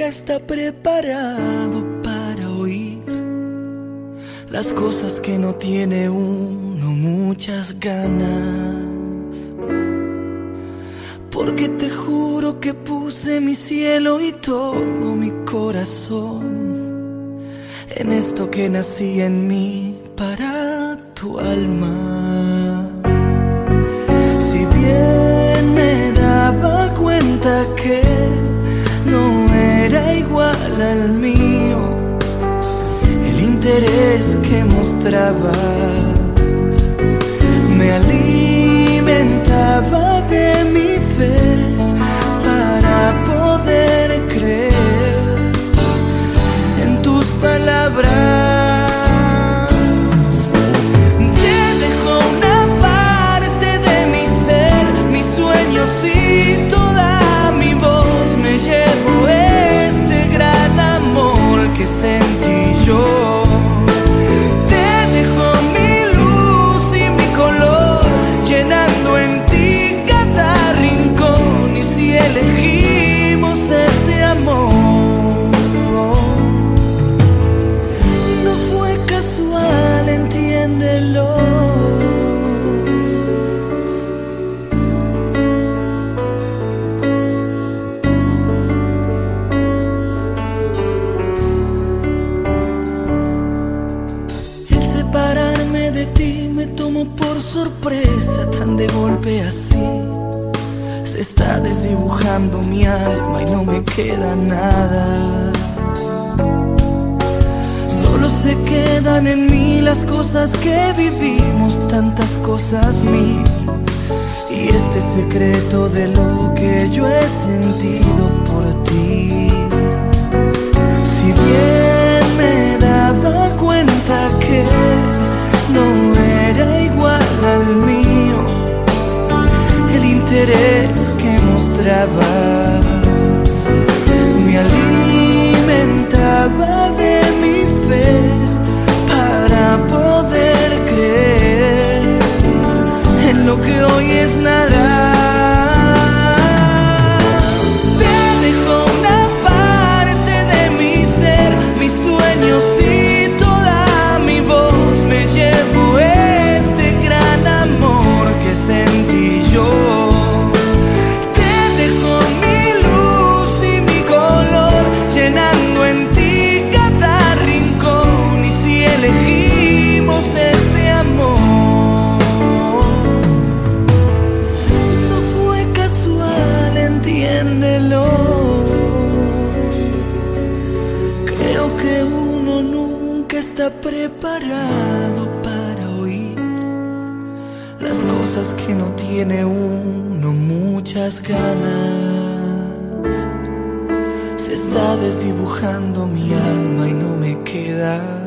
nunca está preparado para oír las cosas que no tiene uno muchas ganas. Porque te juro que puse mi cielo y todo mi corazón en esto que nací en mí para tu alma. Si bien me daba cuenta que no era igual al mío el interés que mostrabas, me alimentaba de mi fe para poder creer en tus palabras. Sentí yo, te dejo mi luz y mi color, llenando en ti cada rincón. Y si elegimos este amor, no fue casual, entiéndelo. Por sorpresa, tan de golpe así, se está desdibujando mi alma y no me queda nada. Solo se quedan en mí las cosas que vivimos, tantas cosas mil, y este secreto de lo que yo he sentido por ti. Si bien me daba cuenta que no era igual al mío el interés que mostrabas, me alimentaba de mi fe para poder creer en lo que hoy es nada. Te dejo una parte de mi ser, mis sueños y toda mi voz, me llevo sentí yo. Te dejo mi luz y mi color, llenando en ti cada rincón. Y si elegimos este amor, no fue casual, entiéndelo. Creo que uno nunca está preparado para oír las cosas que no tiene uno muchas ganas. Se está desdibujando mi alma y no me queda